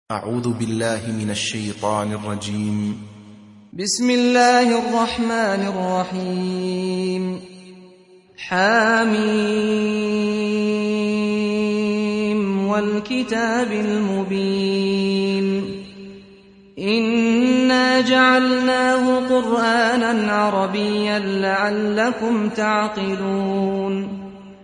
أعوذ بالله من الشيطان الرجيم. بسم الله الرحمن الرحيم. حميم والكتاب المبين. إنا جعلناه قرآنا عربيا لعلكم تعقلون.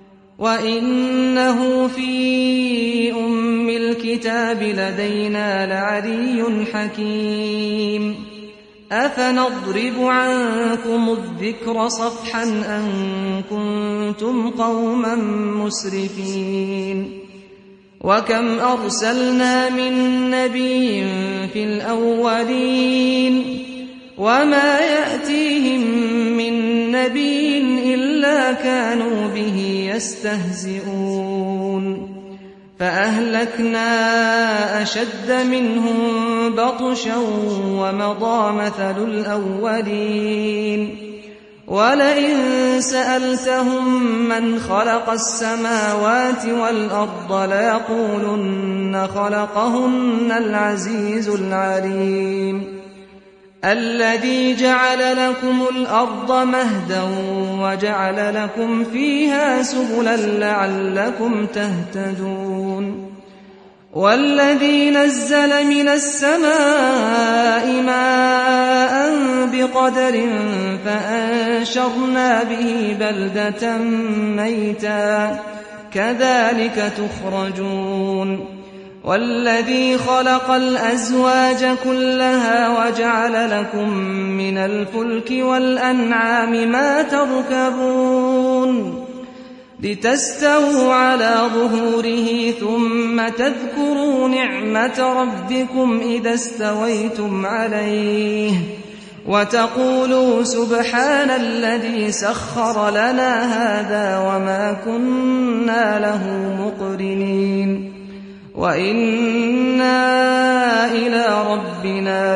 وإنه في أم الكتاب لدينا لعلي حكيم. أفنضرب عنكم الذكر صفحا أن كنتم قوما مسرفين. وكم أرسلنا من نبي في الأولين وما يأتيهم من نبي إلا كانوا به يستهزئون. فأهلكنا أشد منهم بطشا ومضى مثل الأولين. ولئن سألتهم من خلق السماوات والأرض ليقولن خلقهن العزيز العليم. الذي جعل لكم الأرض مهدا وجعل لكم فيها سبلا لعلكم تهتدون. والذي نزل من السماء ماء بقدر فأنشرنا به بلدة ميتا كذلك تخرجون. والذي خلق الأزواج كلها وجعل لكم من الفلك والأنعام ما تركبون لتستووا على ظهوره ثم تذكروا نعمة ربكم إذا استويتم عليه وتقولوا سبحان الذي سخر لنا هذا وما كنا له مقرنين وإنا إلى ربنا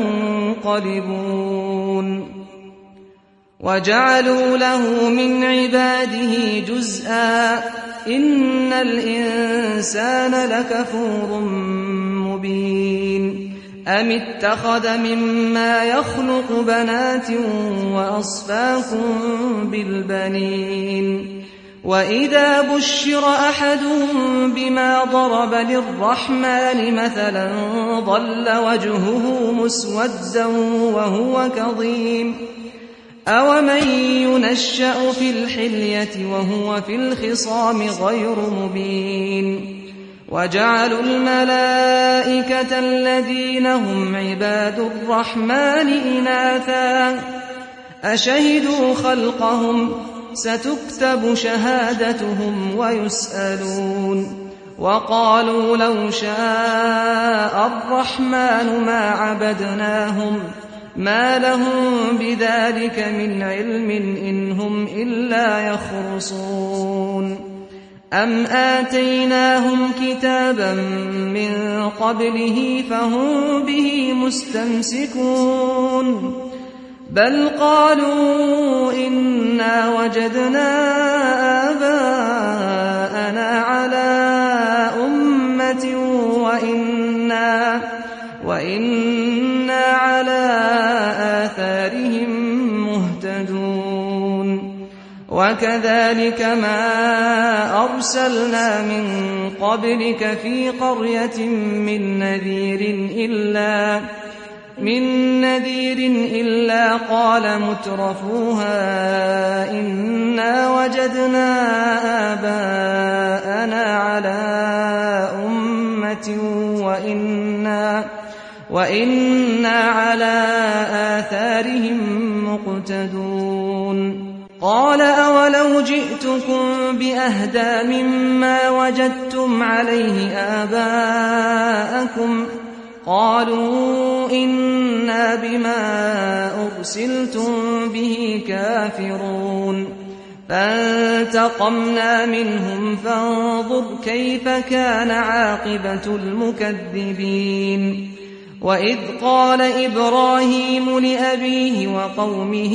لمنقلبون. وجعلوا له من عباده جزءا إن الإنسان لكفور مبين. أم اتخذ مما يخلق بنات وأصفاكم بالبنين. وإذا بشر أحدهم بما ضرب للرحمن مثلا ظل وجهه مسودا وهو كظيم. أومن ينشأ في الحلية وهو في الخصام غير مبين. وجعلوا الملائكة الذين هم عباد الرحمن إناثا أشهدوا خلقهم ستكتب شهادتهم ويسألون. وقالوا لو شاء الرحمن ما عبدناهم ما لهم بذلك من علم إن هم إلا يخرصون. أم آتيناهم كتابا من قبله فهم به مستمسكون. بل قالوا إنا وجدنا آباءنا على أمة وإنا على آثارهم مهتدون. وكذلك ما أرسلنا من قبلك في قرية من نذير إلا قال مترفوها إنا وجدنا آباءنا على أمة وإنا على آثارهم مقتدون. قال أولو جئتكم بأهدى مما وجدتم عليه آباءكم قالوا إنا بما أرسلتم به كافرون. فانتقمنا منهم فانظر كيف كان عاقبة المكذبين. وإذ قال إبراهيم لأبيه وقومه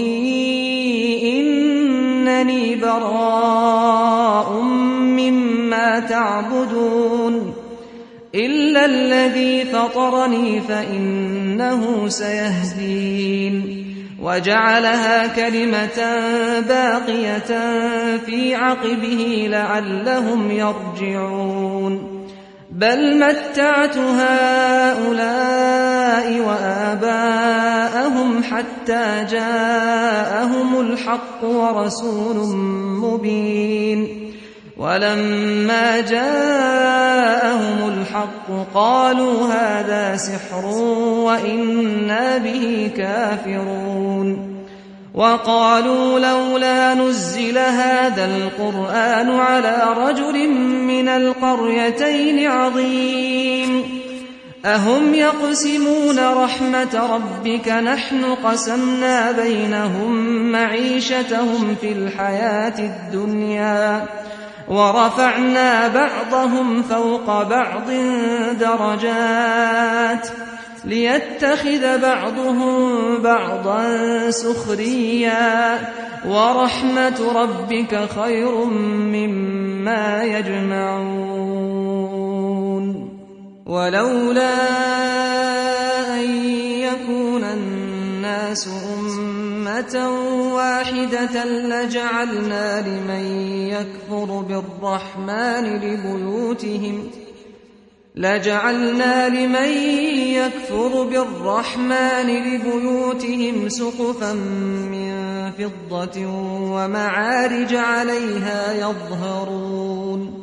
إنني براء مما تعبدون إلا الذي فطرني فإنه سيهدين وجعلها كلمة باقية في عقبه لعلهم يرجعون بل متعت هؤلاء وآباءهم حتى جاءهم الحق ورسول مبين ولما جاءهم الحق قالوا هذا سحر وإنا به كافرون وقالوا لولا نزل هذا القرآن على رجل من القريتين عظيم أهم يقسمون رحمة ربك نحن قسمنا بينهم معيشتهم في الحياة الدنيا ورفعنا بعضهم فوق بعض درجات ليتخذ بعضهم بعضا سخريا ورحمة ربك خير مما يجمعون ولولا أن يكون الناس أمة واحدة لجعلنا لمن يكفر بالرحمن لبيوتهم سقفا من فضة ومعارج عليها يظهرون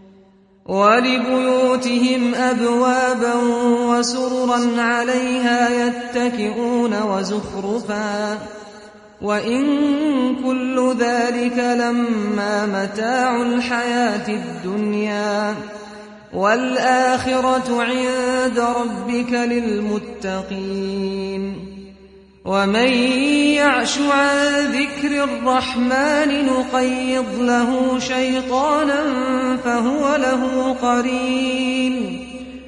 ولبيوتهم أبوابا وسررا عليها يتكئون وزخرفا وإن كل ذلك لما متاع الحياة الدنيا والآخرة عند ربك للمتقين ومن يعش عن ذكر الرحمن نقيض له شيطانا فهو له قرين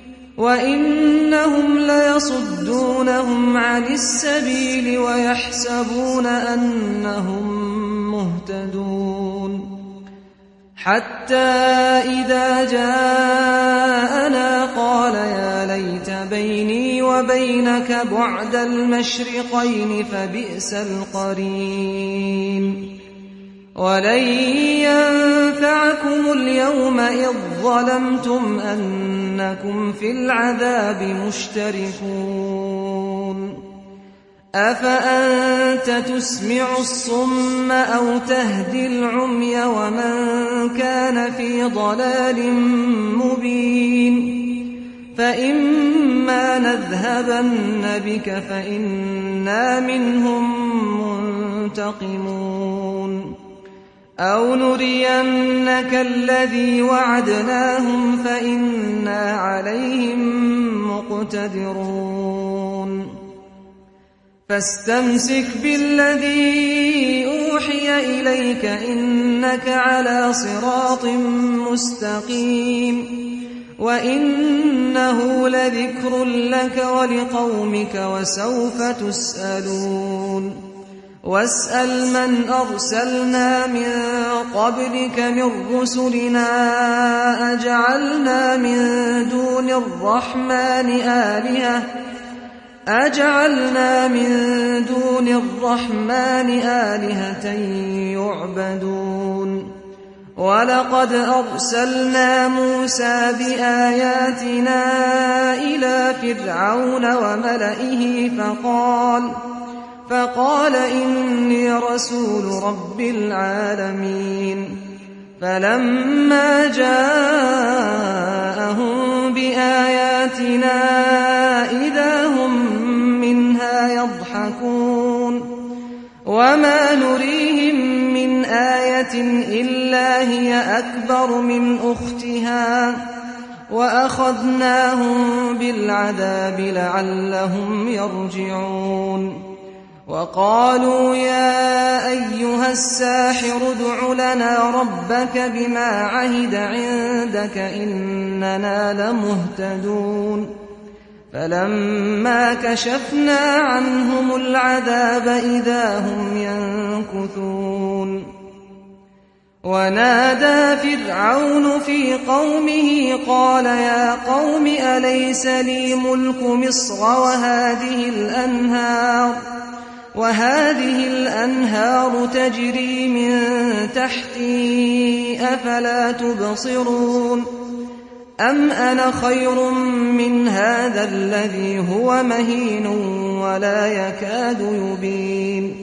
وإنهم ليصدونهم عن السبيل ويحسبون أنهم مهتدون حتى إذا جاءنا قال يا ليت بيني وبينك بعد المشرقين فبئس القرين ولن ينفعكم اليوم إذ ظلمتم أنكم في العذاب مشتركون أفأنت تسمع الصم أو تهدي العمي ومن كان في ضلال مبين فإما نذهبن بك فإنا منهم منتقمون أو نرينك الذي وعدناهم فإنا عليهم مقتدرون فاستمسك بالذي أوحي إليك إنك على صراط مستقيم وإنه لذكر لك ولقومك وسوف تسألون واسأل من أرسلنا من قبلك من رسلنا أجعلنا من دون الرحمن آلهة يعبدون ولقد أرسلنا موسى بآياتنا إلى فرعون وملئه فقال إني رسول رب العالمين فلما جاءهم بآياتنا إذا هم منها يضحكون وما نريهم من آية إلا هي أكبر من أختها وأخذناهم بالعذاب لعلهم يرجعون وقالوا يا أيها الساحر ادع لنا ربك بما عهد عندك إننا لمهتدون فلما كشفنا عنهم العذاب إذا هم ينكثون ونادى فرعون في قومه قال يا قوم أليس لي ملك مصر وهذه الأنهار تجري من تحتي أفلا تبصرون أم أنا خير من هذا الذي هو مهين ولا يكاد يبين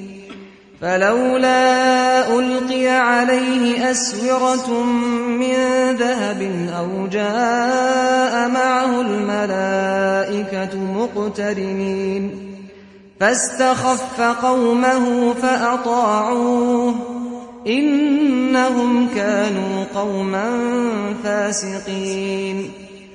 فلولا ألقي عليه أسورة من ذهب أو جاء معه الملائكة مقترنين فاستخف قومه فأطاعوه إنهم كانوا قوما فاسقين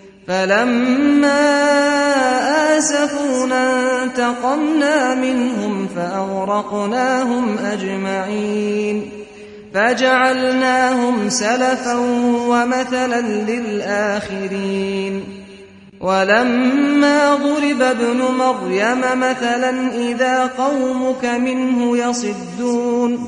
فلما آسفونا انتقمنا منهم فأغرقناهم أجمعين فجعلناهم سلفا ومثلا للآخرين ولما ضرب ابن مريم مثلا إذا قومك منه يصدون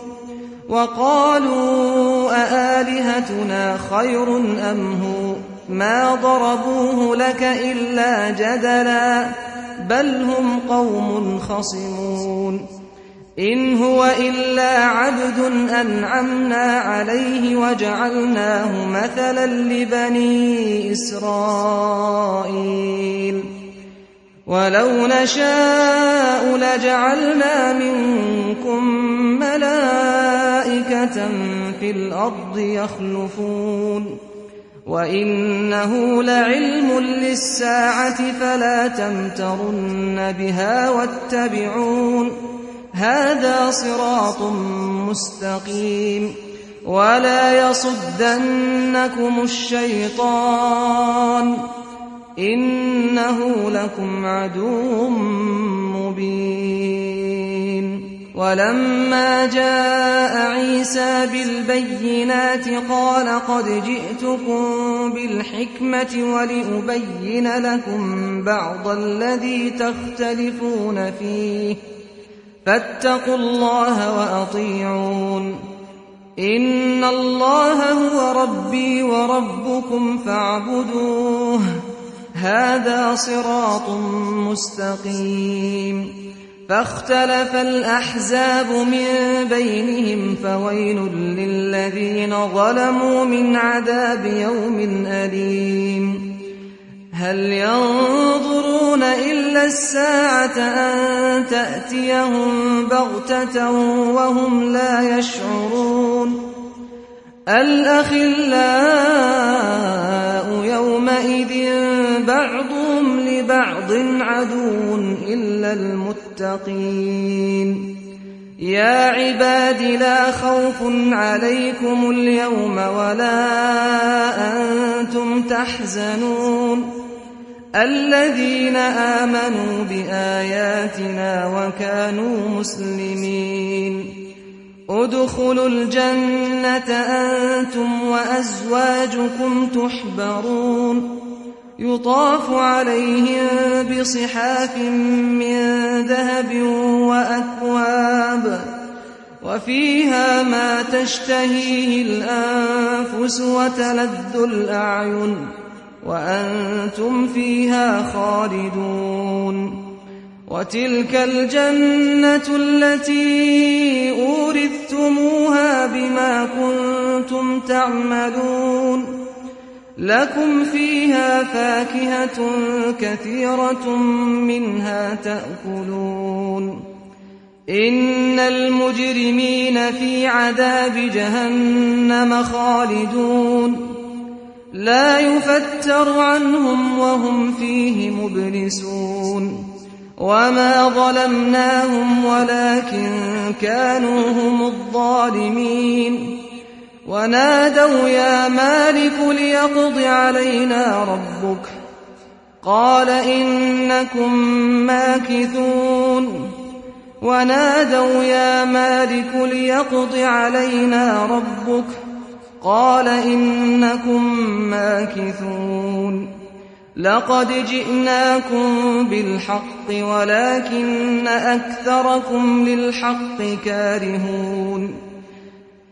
وقالوا أآلهتنا خير أم هو ما ضربوه لك إلا جدلا بل هم قوم خصمون إن هو إلا عبد أنعمنا عليه وجعلناه مثلا لبني إسرائيل ولو نشاء لجعلنا منكم ملائكة في الأرض يخلفون وإنه لعلم للساعة فلا تمترن بها واتبعون هذا صراط مستقيم ولا يصدنكم الشيطان إنه لكم عدو مبين ولما جاء عيسى بالبينات قال قد جئتكم بالحكمة ولأبين لكم بعض الذي تختلفون فيه فاتقوا الله وأطيعون إن الله هو ربي وربكم فاعبدوه هذا صراط مستقيم فاختلف الأحزاب من بينهم فويل للذين ظلموا من عذاب يوم أليم هل ينظرون إلا الساعة أن تأتيهم بغتة وهم لا يشعرون الأخلاء يومئذ بعضهم لبعض عدو إلا المتقين يا عباد لا خوف عليكم اليوم ولا أنتم تحزنون الذين آمنوا بآياتنا وكانوا مسلمين ادخلوا الجنة أنتم وأزواجكم تحبرون يطاف عليهم بصحاف من ذهب وأكواب وفيها ما تشتهيه الأنفس وتلذ الأعين وأنتم فيها خالدون وتلك الجنة التي أورثتموها بما كنتم تعملون لكم فيها فاكهة كثيرة منها تأكلون إن المجرمين في عذاب جهنم خالدون لا يفتر عنهم وهم فيه مبلسون وما ظلمناهم ولكن كانوا هم الظالمين ونادوا يا مالك ليقض علينا ربك قال إنكم ماكثون ونادوا يا مالك ليقض علينا ربك قال إنكم ماكثون لقد جئناكم بالحق ولكن أكثركم للحق كارهون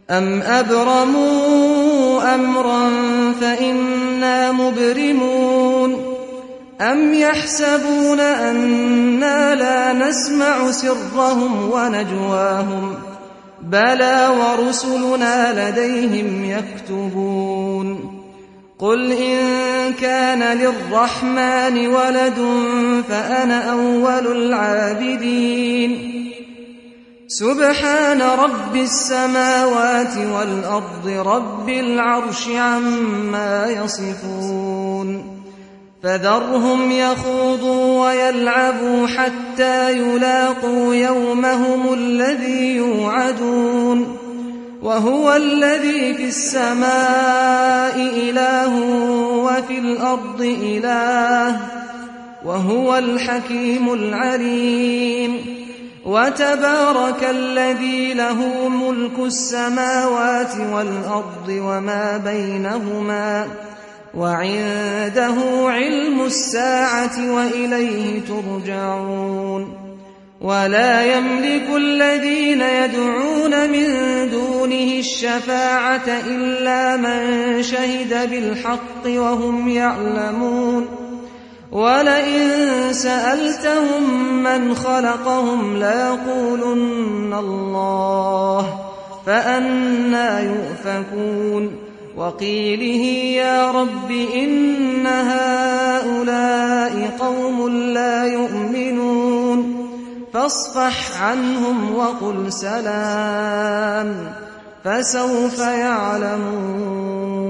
أَمْ أَبْرَمُوا أَمْرًا فَإِنَّا مُبْرِمُونَ أَمْ يَحْسَبُونَ أَنَّا لَا نَسْمَعُ سِرَّهُمْ وَنَجْوَاهُمْ بَلَىٰ وَرُسُلُنَا لَدَيْهِمْ يَكْتُبُونَ قُلْ إِن كَانَ لِلرَّحْمَٰنِ وَلَدٌ فَأَنَا أَوَّلُ الْعَابِدِينَ سُبْحَانَ رَبِّ السَّمَاوَاتِ وَالْأَرْضِ رَبِّ الْعَرْشِ عَمَّا يَصِفُونَ فَذَرْهُمْ يَخُوضُوا وَيَلْعَبُوا حَتَّىٰ يُلَاقُوا يَوْمَهُمُ الَّذِي يُوعَدُونَ وَهُوَ الَّذِي فِي السَّمَاءِ إِلَٰهٌ وَفِي الْأَرْضِ إِلَٰهٌ وَهُوَ الْحَكِيمُ الْعَلِيمُ وَتَبَارَكَ الَّذِي لَهُ مُلْكُ السَّمَاوَاتِ وَالْأَرْضِ وَمَا بَيْنَهُمَا وَعِندَهُ عِلْمُ السَّاعَةِ وَإِلَيْهِ تُرْجَعُونَ وَلَا يَمْلِكُ الَّذِينَ يَدْعُونَ مِن دُونِهِ الشَّفَاعَةَ إِلَّا مَن شَهِدَ بِالْحَقِّ وَهُمْ يَعْلَمُونَ وَلَئِن سَأَلْتَهُم مَّنْ خَلَقَهُمْ لَيَقُولُنَّ اللَّهُ فَأَنَّىٰ يُؤْفَكُونَ وَقِيلِهِ يَا رَبِّ إِنَّ هَٰؤُلَاءِ قَوْمٌ لَّا يُؤْمِنُونَ فَاصْفَحْ عَنْهُمْ وَقُلْ سَلَامٌ فَسَوْفَ يَعْلَمُونَ